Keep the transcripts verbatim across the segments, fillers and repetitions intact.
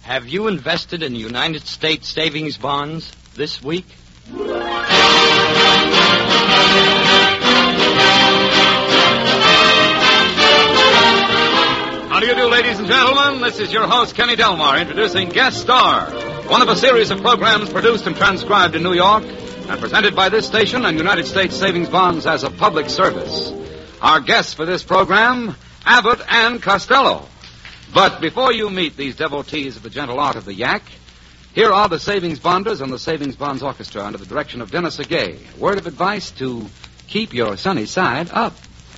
Have you invested in United States savings bonds this week? How do you do, ladies and gentlemen? This is your host, Kenny Delmar, introducing Guest Star, one of a series of programs produced and transcribed in New York and presented by this station and United States Savings Bonds as a public service. Our guests for this program, Abbott and Costello. But before you meet these devotees of the gentle art of the yak, here are the Savings Bonders and the Savings Bonds Orchestra under the direction of Dennis Agay. A word of advice to keep your sunny side up.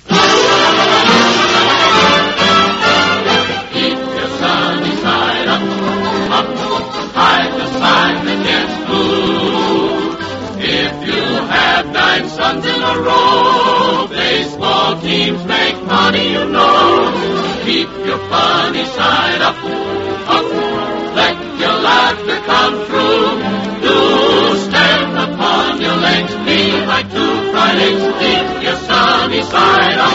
Keep your sunny side up, up, hide the side that gets blue. If you have nine suns in a row, baseball teams make money, you know. Keep your funny side up, up, let your laughter come through. Do stand upon your legs, be like two fried eggs. Keep your sunny side up.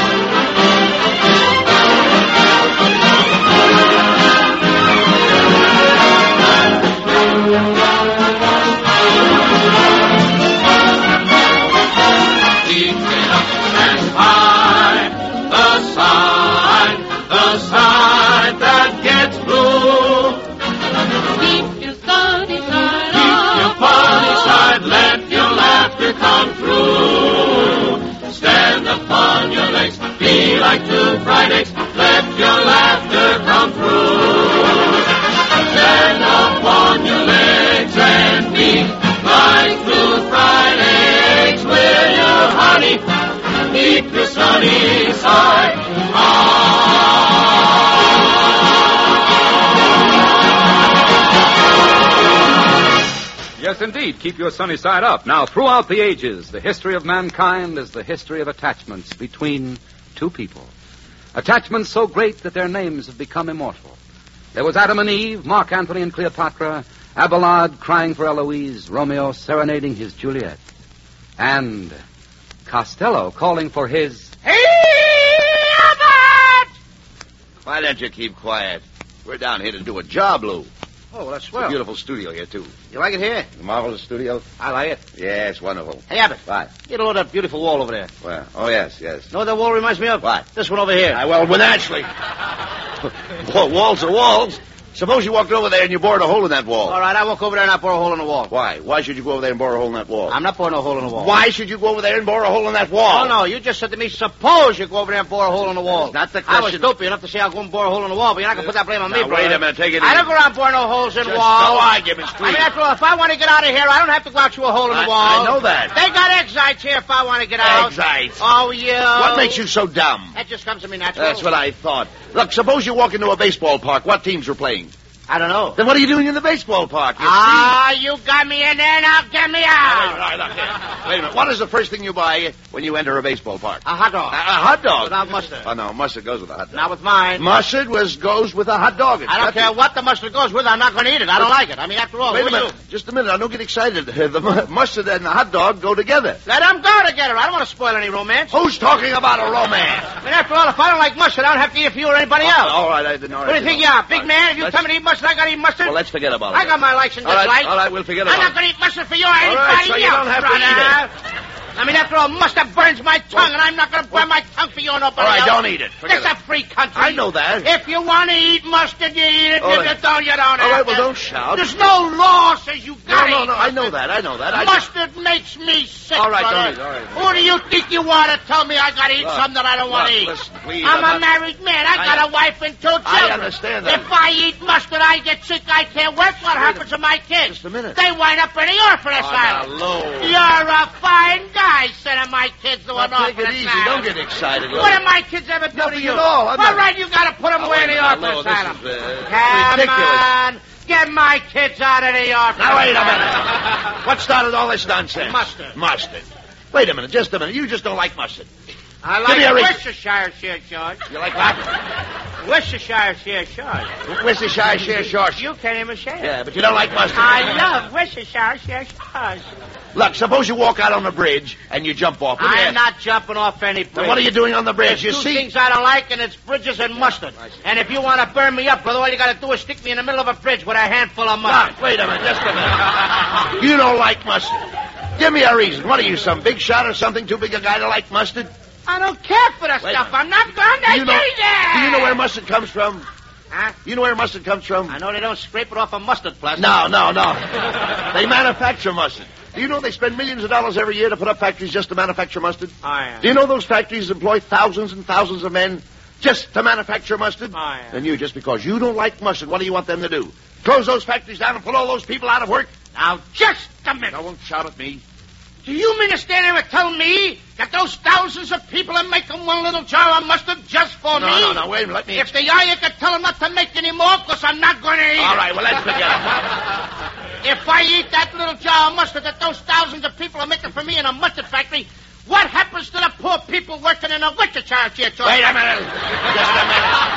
Like two fried eggs, let your laughter come through. Stand up on your legs and be like two fried eggs. We're your honey, keep your sunny side on. Yes, indeed, keep your sunny side up. Now, throughout the ages, the history of mankind is the history of attachments between two people. Attachments so great that their names have become immortal. There was Adam and Eve, Mark Antony and Cleopatra, Abelard crying for Eloise, Romeo serenading his Juliet, and Costello calling for his... Hey, Abbott! Why don't you keep quiet? We're down here to do a job, Lou. Oh, well, that's It's swell. a beautiful studio here, too. You like it here? A marvelous studio? I like it. Yeah, it's wonderful. Hey, Abbott. What? Get a load of that beautiful wall over there. Well, oh, yes, yes. Know what that wall reminds me of? What? This one over here. Ah, well, well, naturally. Well, walls are walls. Suppose you walked over there and you bored a hole in that wall. All right, I walk over there and I bore a hole in the wall. Why? Why should you go over there and bore a hole in that wall? I'm not boring a hole in the wall. Why should you go over there and bore a hole in that wall? Oh, no, you just said to me, suppose you go over there and bore a hole in the wall. That's not the I was question. stupid enough to say I'll go and bore a hole in the wall, but you're not going to put that blame on me, Now, brother. wait a minute, take it I easy. don't go around boring no holes in Just walls. no arguments, I please. mean, after all, if I want to get out of here, I don't have to go out through a hole in I- the wall. I know that. They got exites here if I want to get out. Exites? Oh, yeah. What makes you so dumb? That just comes to me natural. That's what I thought. Look, suppose you walk into a baseball park. What teams are playing? I don't know. Then what are you doing in the baseball park? You Ah, you got me in there, now get me see? out. All right, look here. Wait a minute. What is the first thing you buy when you enter a baseball park? A hot dog. A, a hot dog. Without mustard. Oh, no, mustard goes with a hot dog. Not with mine. Mustard was goes with a hot dog. It's I don't got care to- what the mustard goes with. I'm not going to eat it. I don't like it. I mean, after all, Wait who a are minute. you? Just a minute. Now, don't get excited. The mu- mustard and the hot dog go together. Let them go together. I don't want to spoil any romance. Who's talking about a romance? I mean, after all, if I don't like mustard, I don't have to eat it for you or anybody else. All right, I didn't know. What do you think you are, big man? If you Let's- tell me to eat mustard, I got to eat mustard. Well, let's forget about it. I got my likes and All right, dislikes. all right, we'll forget I'm about not it. going to eat mustard for you or right, anybody so you else, don't have to brother. eat it. I mean, after all, mustard burns my tongue, and I'm not going to burn my tongue for you or nobody All right, else. don't eat it. Forget It's a it. free country. I know that. If you want to eat mustard, you eat it. All If right. you don't, you don't All have right, well, to. don't shout. There's no law says you No, got to no, eat no. I know mustard. that. I know that. I Mustard makes me sick, All right, brother. don't eat, all right. Who do you think you are to tell me I got to eat Look, something that I don't want to look, eat? listen, please, I'm, I'm a not- married man. I, I- got a wife and two children. I understand that. If I eat mustard, I get sick. I can't work. What happens to my kids? Just a minute. They wind up in the orphan asylum. now, Lou. You're a fine guy, sending my kids to an Now, orphan take it easy. asylum. Don't get excited. Lou. What did my kids ever do to Nothing you? at all. I'm All not- right, you got to put them Now, away in wait the a orphan minute, Lou, this asylum. is, uh, Come ridiculous. on. Get my kids out of the orphan Now, wait a asylum. minute. What started all this nonsense? Mustard. Mustard. Wait a minute. Just a minute. You just don't like mustard. I Give me a like reason. Worcestershire shit, George. You like what? Worcestershire share shores. Worcestershire share shores. You can't even share. Yeah, but you don't like mustard. I love Worcestershire share shores. Look, suppose you walk out on the bridge and you jump off. Let me I'm ask- not jumping off any bridge. Then what are you doing on the bridge? There's You two see? things I don't like, and it's bridges and mustard. And if you want to burn me up, brother, all you got to do is stick me in the middle of a bridge with a handful of mustard. Look, wait a minute, just a minute. You don't like mustard. Give me a reason. What are you, some big shot or something? Too big a guy to like mustard? I don't care for the Wait. stuff. I'm not going to Do you know, use it. do you know where mustard comes from? Huh? You know where mustard comes from? I know they don't scrape it off a mustard plaster. No, no, no. They manufacture mustard. Do you know they spend millions of dollars every year to put up factories just to manufacture mustard? Oh, yeah. Do you know those factories employ thousands and thousands of men just to manufacture mustard? Oh, yeah. And you, just because you don't like mustard, what do you want them to do? Close those factories down and put all those people out of work? Now, just a minute. Don't shout at me. Do you mean to stand there and tell me that those thousands of people are making one little jar of mustard just for No, me? no, no, wait a minute, let me... If they are, you can tell them not to make any more, because I'm not going to eat All it. right, well, let's forget it. If I eat that little jar of mustard that those thousands of people are making for me in a mustard factory, what happens to the poor people working in a Worcestershire share shore? Wait a minute. Just a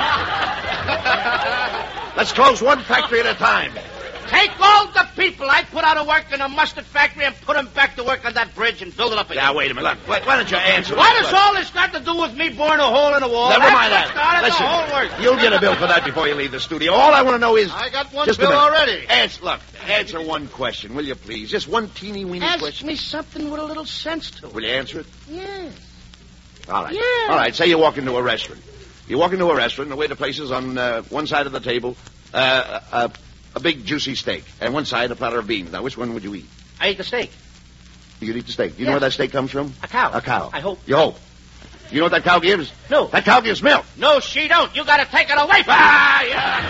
minute. Let's close one factory at a time. Take all the people I put out of work in a mustard factory and put them back to work on that bridge and build it up again. Now, wait a minute. Look, why, why don't you answer What this does question? all this got to do with me boring a hole in the wall? Never That's mind what that. started Listen, the whole work. you'll get a bill for that before you leave the studio. All I want to know is... I got one just a bill minute. already. Answer, look, answer one question, will you please? Just one teeny-weeny Ask question. me something with a little sense to it. Will you answer it? Yes. All right. Yeah. All right, say you walk into a restaurant. You walk into a restaurant, and the waiter places on uh, one side of the table uh, a, a big juicy steak, and one side a platter of beans. Now, which one would you eat? I ate the steak. You'd eat the steak. You Yes. know where that steak comes from? A cow. A cow. I hope. You hope. You know what that cow gives? No. That cow gives milk. No, she don't. You got to take it away from Ah,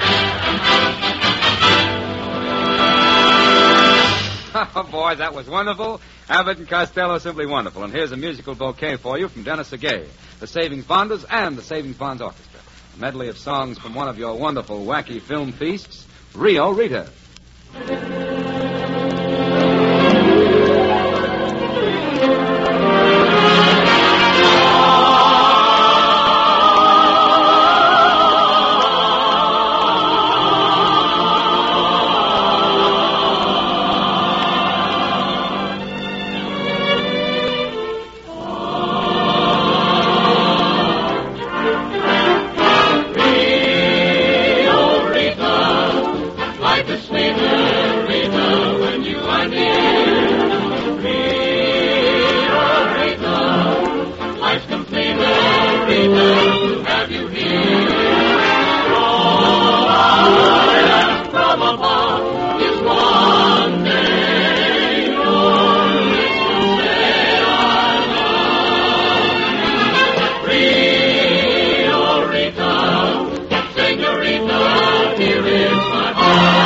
yeah. Oh, boy, that was wonderful. Abbott and Costello, simply wonderful. And here's a musical bouquet for you from Dennis Agay, the Savings Bonders, and the Savings Bonds Orchestra. A medley of songs from one of your wonderful, wacky film feasts, Rio Rita. Life is sweeter, Rita, when you are near. Rita, Rita, life's completer, Rita, to have you here. All I ask from above is one day your lips to say I love you. Rita, Senorita, here is my heart.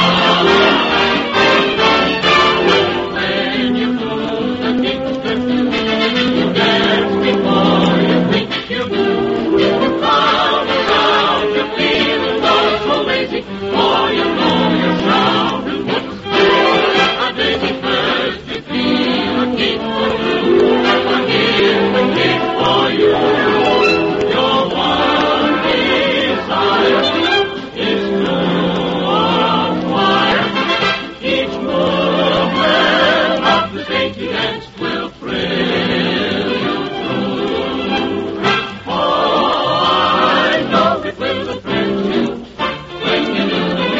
When you lose the king's perfume, you dance before you think you do. You crowd around, you feel go so lazy, for you know your shout and what's a daisy first, you feel a king for you. I'm here and king for you. Your one desire is to acquire each movement of the dainty dance will thrill you through. Oh, I know it will thrill you when you do the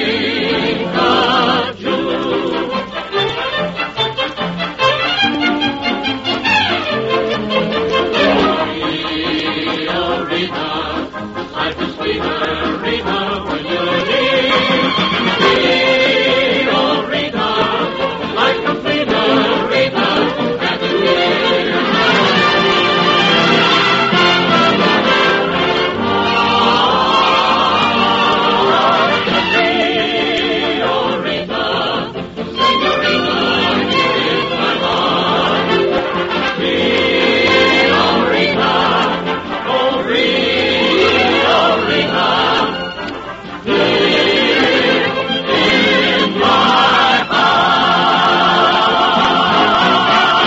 Rio, Rita, life is sweeter, Rita, when you're near. Rio, Rita, life completer, Rita, have you here. Rio, Rita, Senorita, here is my heart. Rio, Rita, oh, Rio, Rita, here in my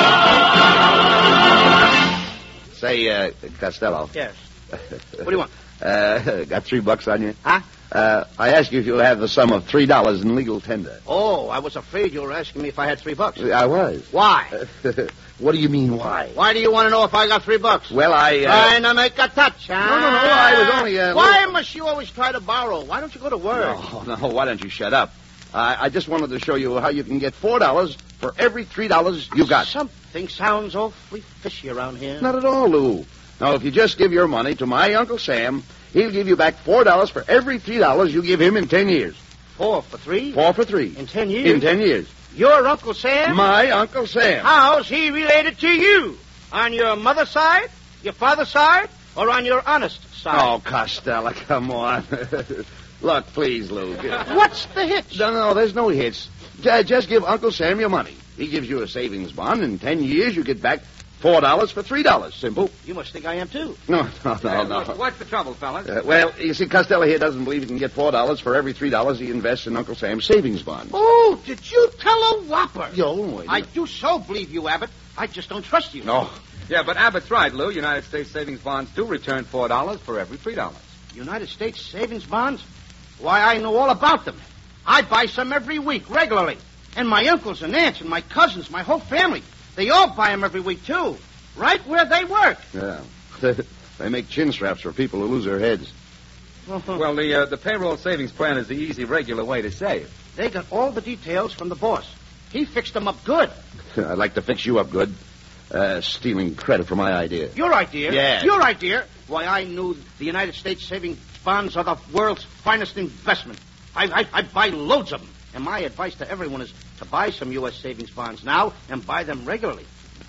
Say, uh, Costello. Yes. What do you want? Uh, got three bucks on you? Huh? Uh, I asked you if you have the sum of three dollars in legal tender. Oh, I was afraid you were asking me if I had three bucks. I was. Why? What do you mean, why? Why do you want to know if I got three bucks? Well, I... Uh... Trying to make a touch, huh? No, no, no, I was only... Uh, Why little... must you always try to borrow? Why don't you go to work? No, no, why don't you shut up? I, I just wanted to show you how you can get four dollars for every three dollars you got. Something sounds awfully fishy around here. Not at all, Lou. Now, if you just give your money to my Uncle Sam, he'll give you back four dollars for every three dollars you give him in ten years. Four for three? Four for three. In ten years? In ten years. Your Uncle Sam? My Uncle Sam. How's he related to you? On your mother's side, your father's side, or on your honest side? Oh, Costello, come on. Look, please, Lou. What's the hitch? No, no, there's no hitch. J- just give Uncle Sam your money. He gives you a savings bond. In ten years, you get back four dollars for three dollars. Simple. You must think I am, too. No, no, no, no. What's the trouble, fellas? Uh, well, you see, Costello here doesn't believe he can get four dollars for every three dollars he invests in Uncle Sam's savings bond. Oh, did you tell a whopper? Yo, I do so believe you, Abbott. I just don't trust you. No. Yeah, but Abbott's right, Lou. United States savings bonds do return four dollars for every three dollars. United States savings bonds? Why, I know all about them. I buy some every week, regularly. And my uncles and aunts and my cousins, my whole family, they all buy them every week, too. Right where they work. Yeah. They make chin straps for people who lose their heads. Well, the uh, the payroll savings plan is the easy, regular way to save. They got all the details from the boss. He fixed them up good. I'd like to fix you up good. Uh, stealing credit for my idea. Your idea? Yeah. Your idea? Why, I knew the United States savings bonds are the world's finest investment. I, I, I buy loads of them. And my advice to everyone is to buy some U S savings bonds now and buy them regularly.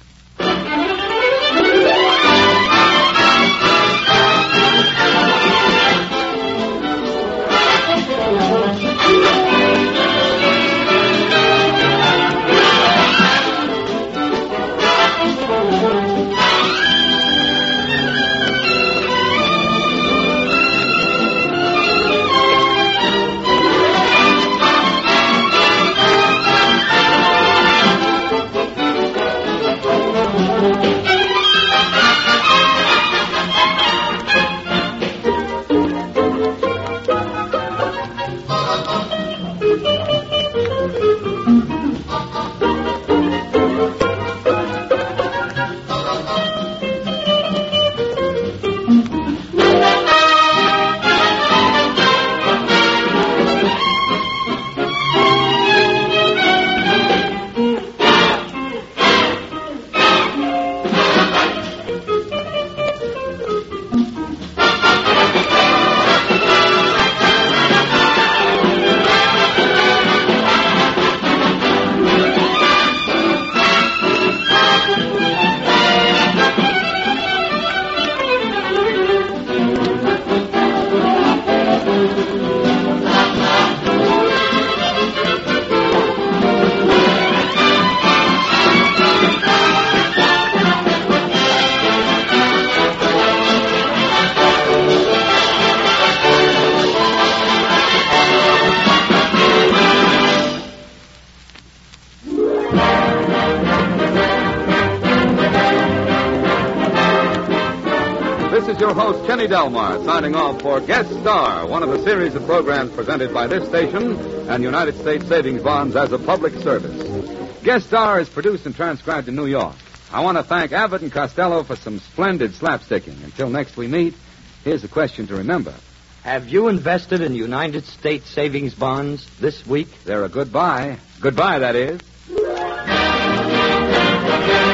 This is your host, Kenny Delmar, signing off for Guest Star, one of a series of programs presented by this station and United States Savings Bonds as a public service. Guest Star is produced and transcribed in New York. I want to thank Abbott and Costello for some splendid slapsticking. Until next we meet, here's a question to remember. Have you invested in United States savings bonds this week? They're a good buy. Goodbye, that is.